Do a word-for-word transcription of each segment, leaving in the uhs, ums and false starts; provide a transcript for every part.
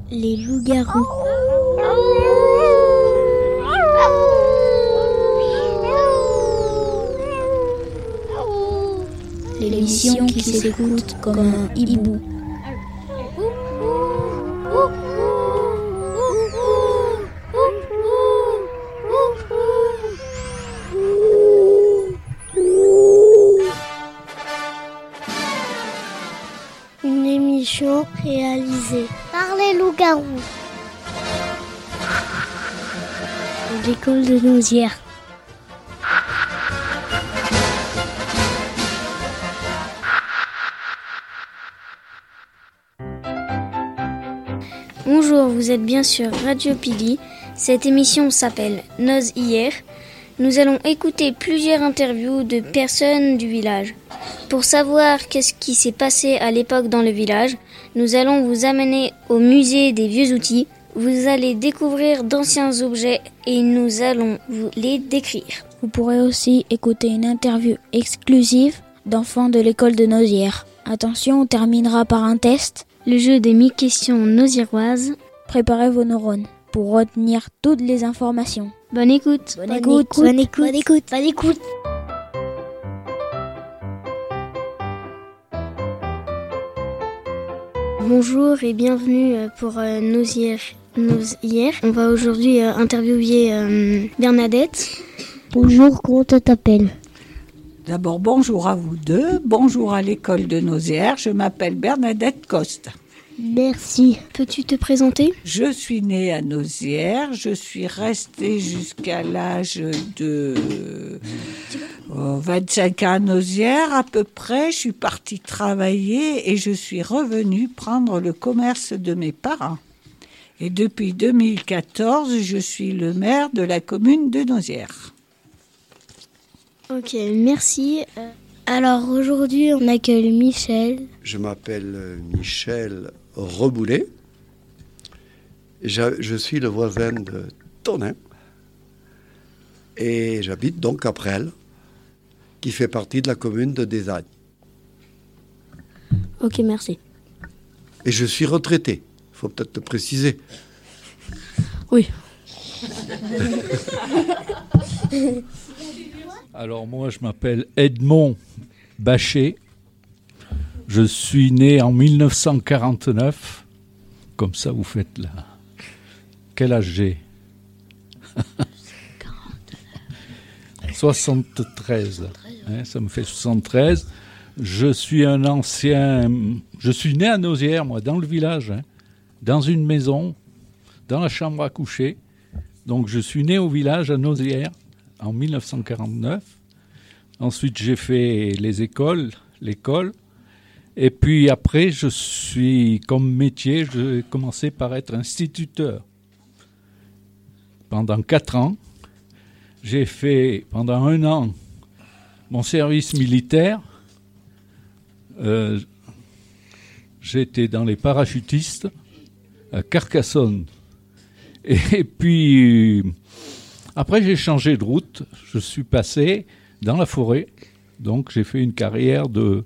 Les loups-garous. L'émission qui s'écoute comme un hibou. Une émission réalisée par les loups-garous de l'école de Nozières. Bonjour, vous êtes bien sur Radio Pili. Cette émission s'appelle Noz hier. Nous allons écouter plusieurs interviews de personnes du village. Pour savoir qu'est-ce qui s'est passé à l'époque dans le village, nous allons vous amener au musée des vieux outils. Vous allez découvrir d'anciens objets et nous allons vous les décrire. Vous pourrez aussi écouter une interview exclusive d'enfants de l'école de Nozières. Attention, on terminera par un test. Le jeu des mille questions noziéroises. Préparez vos neurones pour retenir toutes les informations. Bonne écoute. Bonne, bonne écoute. écoute. Bonne écoute. Bonne écoute. Bonne écoute. Bonjour et bienvenue pour euh, Nozières. Nozières. On va aujourd'hui euh, interviewer euh, Bernadette. Bonjour, comment tu t'appelles ? D'abord, bonjour à vous deux. Bonjour à l'école de Nozières. Je m'appelle Bernadette Coste. Merci. Peux-tu te présenter ? Je suis née à Nozières. Je suis restée jusqu'à l'âge de euh, vingt-cinq ans à Nozières à peu près. Je suis partie travailler et je suis revenue prendre le commerce de mes parents. Et depuis deux mille quatorze, je suis le maire de la commune de Nozières. Ok, merci. Alors aujourd'hui, on accueille Michel. Je m'appelle Michel Reboulet. Je, je suis le voisin de Tonin. Et j'habite donc à Presles, qui fait partie de la commune de Désagne. Ok, merci. Et je suis retraité. Il faut peut-être le préciser. Oui. Alors moi, je m'appelle Edmond Bachet. Je suis né en dix-neuf cent quarante-neuf. Comme ça, vous faites là. Quel âge j'ai ? soixante-treize. Hein, ça me fait soixante-treize. Je suis un ancien... Je suis né à Nozières, moi, dans le village, hein, dans une maison, dans la chambre à coucher. Donc, je suis né au village à Nozières en dix-neuf cent quarante-neuf. Ensuite, j'ai fait les écoles, l'école. Et puis après, je suis, comme métier, j'ai commencé par être instituteur. Pendant quatre ans, j'ai fait, pendant un an, mon service militaire. Euh, j'étais dans les parachutistes à Carcassonne. Et puis, après, j'ai changé de route. Je suis passé dans la forêt. Donc, j'ai fait une carrière de,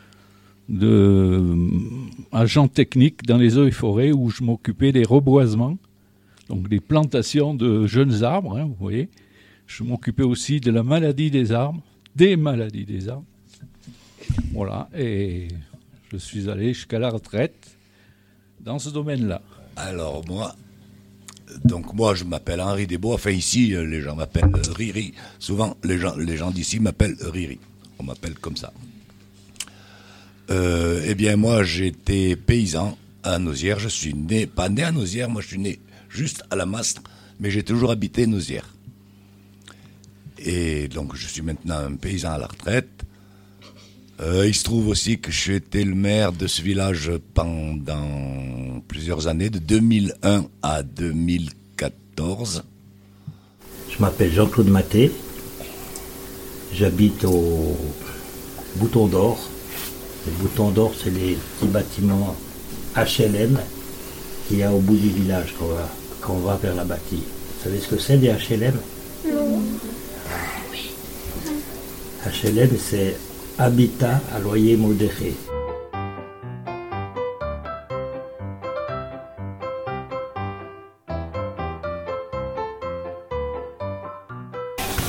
de agent technique dans les eaux et forêts où je m'occupais des reboisements, donc des plantations de jeunes arbres, hein, vous voyez. Je m'occupais aussi de la maladie des arbres, des maladies des arbres. Voilà, et je suis allé jusqu'à la retraite dans ce domaine-là. Alors moi, donc moi je m'appelle Henri Desbeaux, enfin ici les gens m'appellent Riri. Souvent les gens, les gens d'ici m'appellent Riri, on m'appelle comme ça. Euh, eh bien moi j'étais paysan à Nozières, je suis né, pas né à Nozières, moi je suis né juste à la Mastre, mais j'ai toujours habité Nozières. Et donc je suis maintenant un paysan à la retraite. Euh, il se trouve aussi que j'ai été le maire de ce village pendant plusieurs années, de deux mille un à deux mille quatorze. Je m'appelle Jean-Claude Maté, j'habite au Bouton d'Or. Le Bouton d'Or, c'est les petits bâtiments H L M qu'il y a au bout du village quand on va, quand on va vers la bâtie. Vous savez ce que c'est des H L M ? Non. Ah, oui. H L M, c'est habitat à loyer modéré.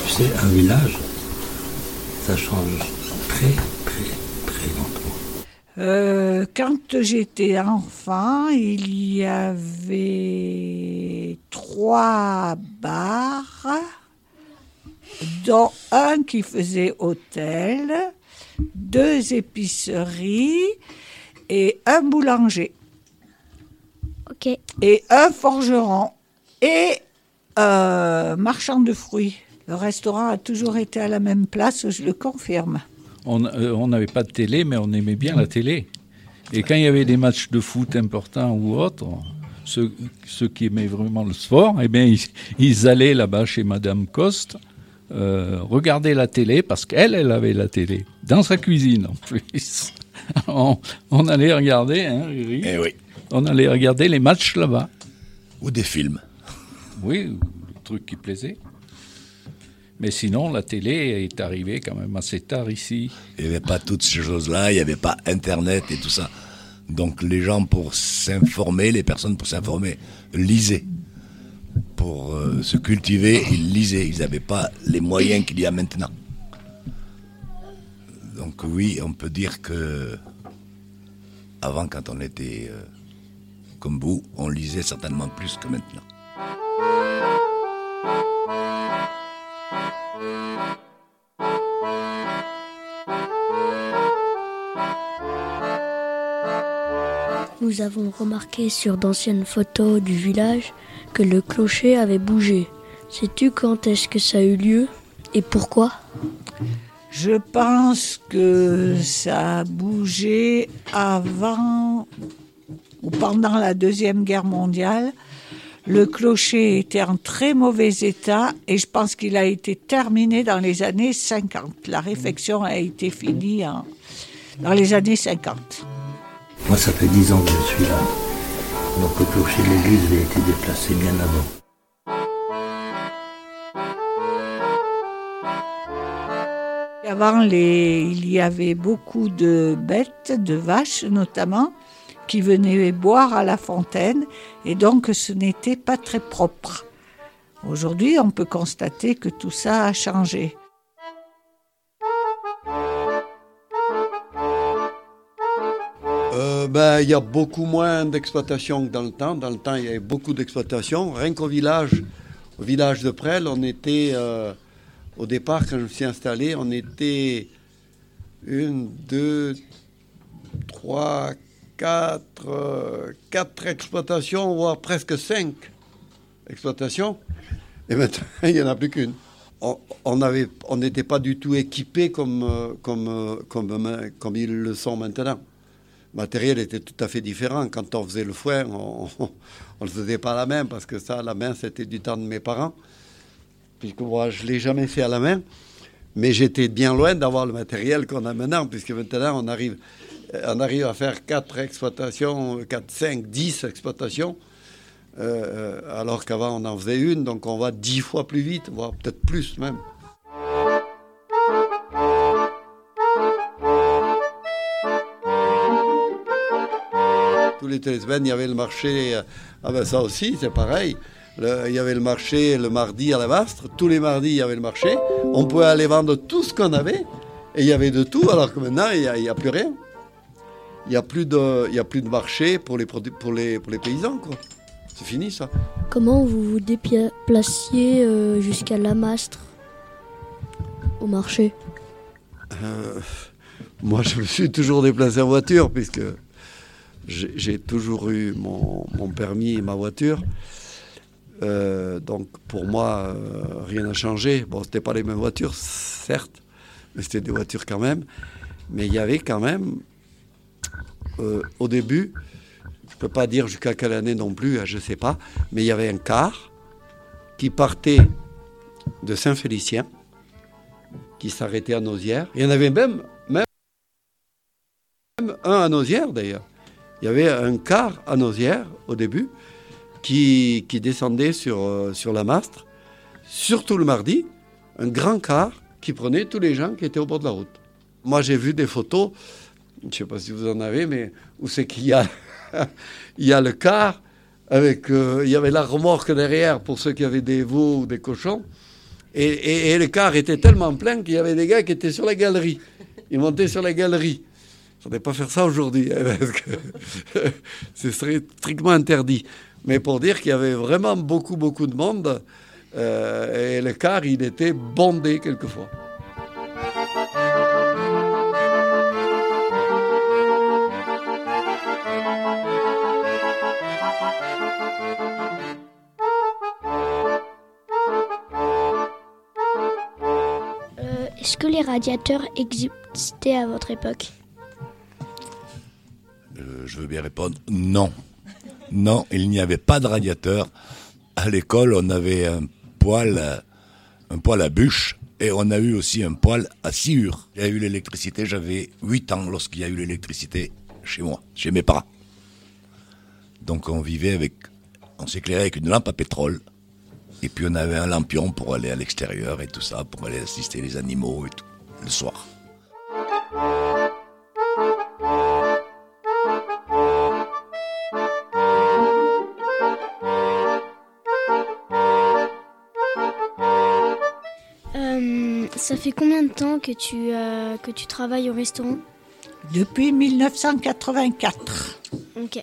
Tu sais, un village, ça change très, très, très lentement. Euh, quand j'étais enfant, il y avait trois bars, dont un qui faisait hôtel, deux épiceries et un boulanger. Ok. Et un forgeron et un marchand de fruits. Le restaurant a toujours été à la même place, je le confirme. On euh, n'avait pas de télé, mais on aimait bien la télé. Et quand il y avait des matchs de foot importants ou autres, ceux, ceux qui aimaient vraiment le sport, eh bien, ils, ils allaient là-bas chez Madame Coste, euh, regarder la télé, parce qu'elle, elle avait la télé, dans sa cuisine en plus. on, on allait regarder, hein, Riri, Eh oui. on allait regarder les matchs là-bas. Ou des films. Oui, le truc qui plaisait. Mais sinon, la télé est arrivée quand même assez tard ici. Il n'y avait pas toutes ces choses-là, il n'y avait pas Internet et tout ça. Donc les gens, pour s'informer, les personnes pour s'informer, lisaient. Pour euh, se cultiver, ils lisaient. Ils n'avaient pas les moyens qu'il y a maintenant. Donc oui, on peut dire que avant, quand on était euh, comme vous, on lisait certainement plus que maintenant. Nous avons remarqué sur d'anciennes photos du village que le clocher avait bougé. Sais-tu quand est-ce que ça a eu lieu et pourquoi ? Je pense que ça a bougé avant ou pendant la Deuxième Guerre mondiale. Le clocher était en très mauvais état et je pense qu'il a été terminé dans les années cinquante. La réfection a été finie en, dans les années cinquante. Moi, ça fait dix ans que je suis là. Donc le clocher de l'église a été déplacé bien avant. Avant, les, il y avait beaucoup de bêtes, de vaches notamment, qui venaient boire à la fontaine, et donc ce n'était pas très propre. Aujourd'hui, on peut constater que tout ça a changé. Euh, ben, il y a beaucoup moins d'exploitation que dans le temps. Dans le temps, il y avait beaucoup d'exploitation. Rien qu'au village, au village de Presles, on était, euh, au départ, quand je me suis installé, on était une, deux, trois, quatre, euh, quatre exploitations, voire presque cinq exploitations. Et maintenant, il n'y en a plus qu'une. On on avait, on n'était pas du tout équipés comme, comme, comme, comme ils le sont maintenant. Le matériel était tout à fait différent. Quand on faisait le foin, on ne le faisait pas à la main, parce que ça, la main, c'était du temps de mes parents. Puisque moi, je ne l'ai jamais fait à la main. Mais j'étais bien loin d'avoir le matériel qu'on a maintenant, puisque maintenant, on arrive, on arrive à faire quatre exploitations, quatre, cinq, dix exploitations, euh, alors qu'avant, on en faisait une. Donc, on va dix fois plus vite, voire peut-être plus même. Tous les semaines, il y avait le marché. Ah ben ça aussi, c'est pareil. Le, il y avait le marché le mardi à la Mastre. Tous les mardis, il y avait le marché. On pouvait aller vendre tout ce qu'on avait. Et il y avait de tout, alors que maintenant, il n'y a, a plus rien. Il n'y a, a plus de marché pour les, pour les, pour les paysans, quoi. C'est fini, ça. Comment vous vous déplaciez euh, jusqu'à la Mastre, au marché ? euh, Moi, je me suis toujours déplacé en voiture, puisque j'ai, j'ai toujours eu mon, mon permis et ma voiture. Euh, donc, pour moi, euh, rien n'a changé. Bon, ce n'était pas les mêmes voitures, certes, mais c'était des voitures quand même. Mais il y avait quand même, euh, au début, je ne peux pas dire jusqu'à quelle année non plus, je ne sais pas, mais il y avait un car qui partait de Saint-Félicien, qui s'arrêtait à Nauzières. Il y en avait même, même, même un à Nauzières, d'ailleurs. Il y avait un car à Nauzières, au début, qui, qui descendait sur, euh, sur la Mastre, surtout le mardi, un grand car qui prenait tous les gens qui étaient au bord de la route. Moi, j'ai vu des photos, je ne sais pas si vous en avez, mais où c'est qu'il y a, il y a le car, avec, euh, il y avait la remorque derrière pour ceux qui avaient des veaux ou des cochons, Et, et, et le car était tellement plein qu'il y avait des gars qui étaient sur la galerie. Ils montaient sur la galerie. On ne pas faire ça aujourd'hui, hein, parce que ce serait strictement interdit. Mais pour dire qu'il y avait vraiment beaucoup, beaucoup de monde, euh, et le car, il était bondé quelquefois. Euh, est-ce que les radiateurs existaient à votre époque ? Euh, je veux bien répondre non. Non, il n'y avait pas de radiateur. À l'école, on avait un poêle, un poêle à bûche et on a eu aussi un poêle à sciure. Il y a eu l'électricité, j'avais huit ans lorsqu'il y a eu l'électricité chez moi, chez mes parents. Donc on vivait avec, on s'éclairait avec une lampe à pétrole et puis on avait un lampion pour aller à l'extérieur et tout ça, pour aller assister les animaux et tout, le soir. Ça fait combien de temps que tu, euh, que tu travailles au restaurant ? Depuis mille neuf cent quatre-vingt-quatre. Ok.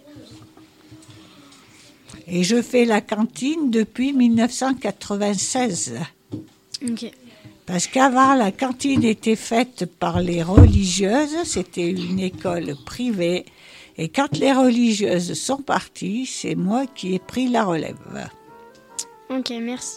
Et je fais la cantine depuis mille neuf cent quatre-vingt-seize. Ok. Parce qu'avant, la cantine était faite par les religieuses, c'était une école privée. Et quand les religieuses sont parties, c'est moi qui ai pris la relève. Ok, merci.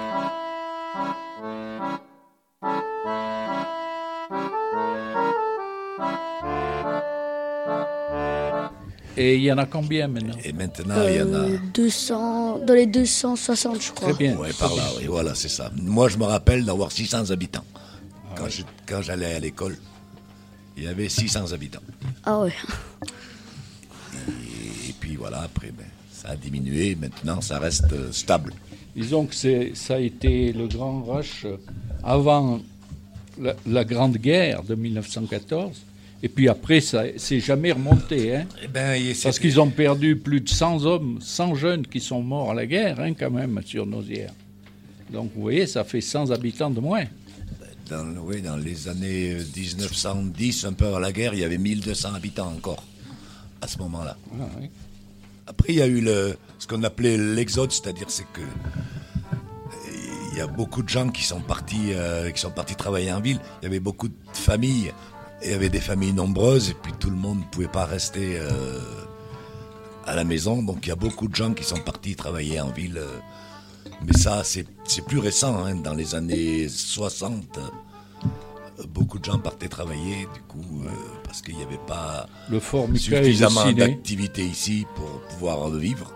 Et il y en a combien maintenant ? Et maintenant, euh, il y en a... deux cents, dans les deux cent soixante, je crois. Très bien. Oui, par là, oui, voilà, c'est ça. Moi, je me rappelle d'avoir six cents habitants. Ah, quand, oui. je, quand j'allais à l'école, il y avait six cents habitants. Ah ouais. Et, et puis voilà, après, ben, ça a diminué. Maintenant, ça reste euh, stable. Disons que c'est, ça a été le grand rush avant la, la Grande Guerre de mille neuf cent quatorze. Et puis après, ça c'est jamais remonté. Hein, eh ben, parce qu'ils ont perdu plus de cent hommes, cent jeunes qui sont morts à la guerre, hein, quand même, sur Nozières. Donc, vous voyez, ça fait cent habitants de moins. Dans, oui, dans les années dix-neuf cent dix, un peu avant la guerre, il y avait mille deux cents habitants encore, à ce moment-là. Ah, oui. Après, il y a eu le, ce qu'on appelait l'exode, c'est-à-dire c'est que il y a beaucoup de gens qui sont partis, euh, qui sont partis travailler en ville. Il y avait beaucoup de familles. Il y avait des familles nombreuses et puis tout le monde ne pouvait pas rester euh, à la maison. Donc il y a beaucoup de gens qui sont partis travailler en ville. Euh, mais ça, c'est, c'est plus récent. Hein. Dans les années soixante, euh, beaucoup de gens partaient travailler du coup euh, parce qu'il n'y avait pas le fort suffisamment d'activité ici pour pouvoir vivre.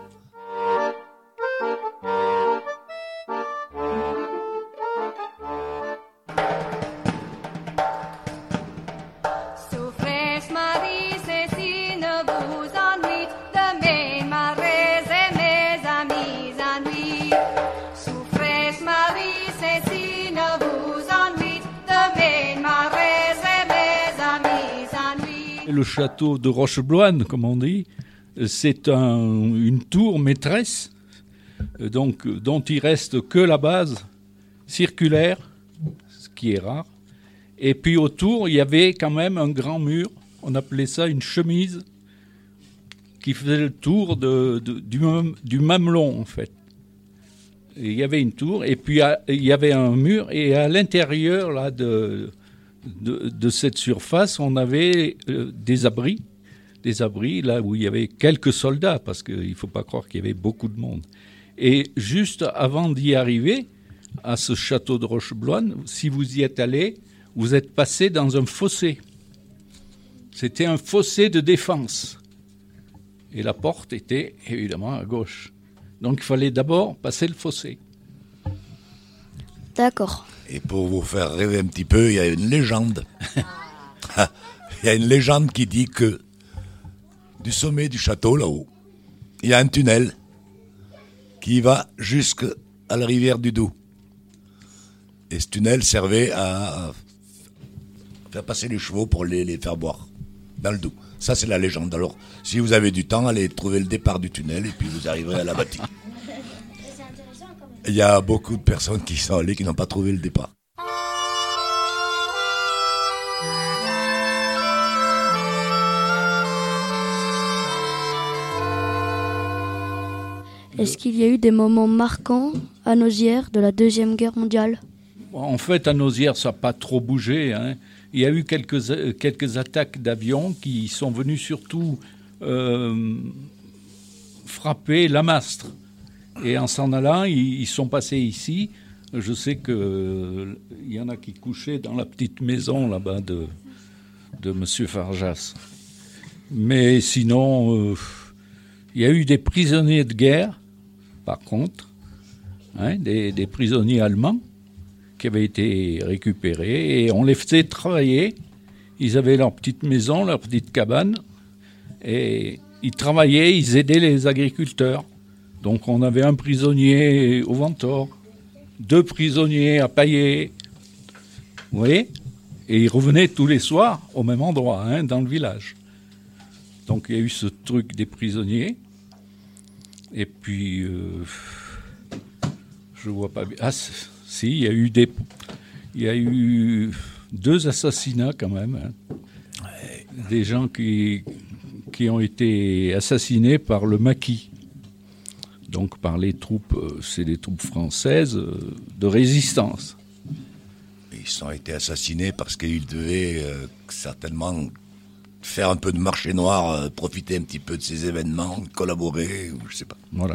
Le château de Rochebloine, comme on dit, c'est un, une tour maîtresse, donc, dont il reste que la base circulaire, ce qui est rare. Et puis autour, il y avait quand même un grand mur, on appelait ça une chemise, qui faisait le tour de, de, du, du mamelon, en fait. Et il y avait une tour, et puis à, il y avait un mur, et à l'intérieur là, de... De, de cette surface, on avait euh, des abris, des abris là où il y avait quelques soldats, parce qu'il ne faut pas croire qu'il y avait beaucoup de monde. Et juste avant d'y arriver, à ce château de Rochebloine, si vous y êtes allé, vous êtes passé dans un fossé. C'était un fossé de défense. Et la porte était évidemment à gauche. Donc il fallait d'abord passer le fossé. D'accord. Et pour vous faire rêver un petit peu, il y a une légende. Il y a une légende qui dit que du sommet du château, là-haut, il y a un tunnel qui va jusqu'à la rivière du Doubs. Et ce tunnel servait à faire passer les chevaux pour les, les faire boire dans le Doubs. Ça, c'est la légende. Alors, si vous avez du temps, allez trouver le départ du tunnel et puis vous arriverez à la bâtisse. C'est intéressant quand même. Il y a beaucoup de personnes qui sont allées qui n'ont pas trouvé le départ. Est-ce qu'il y a eu des moments marquants à Nozières de la Deuxième Guerre mondiale ? En fait, à Nozières, ça n'a pas trop bougé, hein. Il y a eu quelques, quelques attaques d'avions qui sont venues surtout euh, frapper Lamastre. Et en s'en allant, ils, ils sont passés ici. Je sais qu'il euh, y en a qui couchaient dans la petite maison là-bas de, de M. Farjas. Mais sinon, il euh, y a eu des prisonniers de guerre, par contre, hein, des, des prisonniers allemands qui avaient été récupérés et on les faisait travailler. Ils avaient leur petite maison, leur petite cabane et ils travaillaient, ils aidaient les agriculteurs. Donc on avait un prisonnier au Ventor, deux prisonniers à Paillé, vous voyez, et ils revenaient tous les soirs au même endroit, hein, dans le village. Donc il y a eu ce truc des prisonniers. Et puis, euh, je vois pas bien. Ah, si, il y a eu des, il y a eu deux assassinats quand même, hein. Ouais. Des gens qui qui ont été assassinés par le maquis. Donc par les troupes, c'est des troupes françaises de résistance. Ils ont été assassinés parce qu'ils devaient euh, certainement faire un peu de marché noir, euh, profiter un petit peu de ces événements, collaborer, ou je sais pas. Voilà.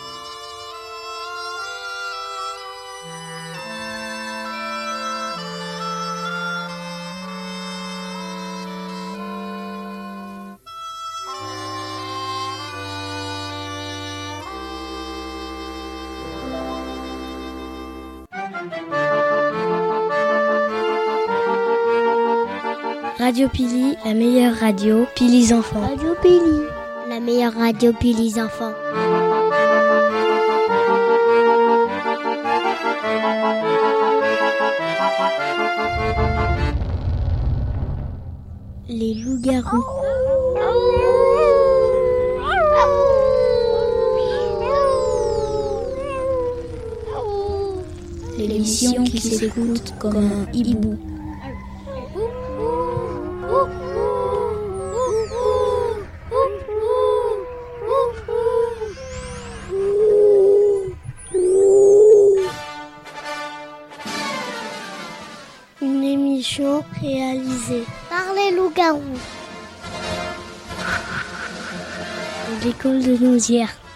Radio Pili, la meilleure radio, Pilis enfants. Radio Pili, la meilleure radio Pilis enfants. Les loups-garous. L'émission qui s'écoute comme un hibou. Une émission réalisée par les loups-garous. L'école de Nozières.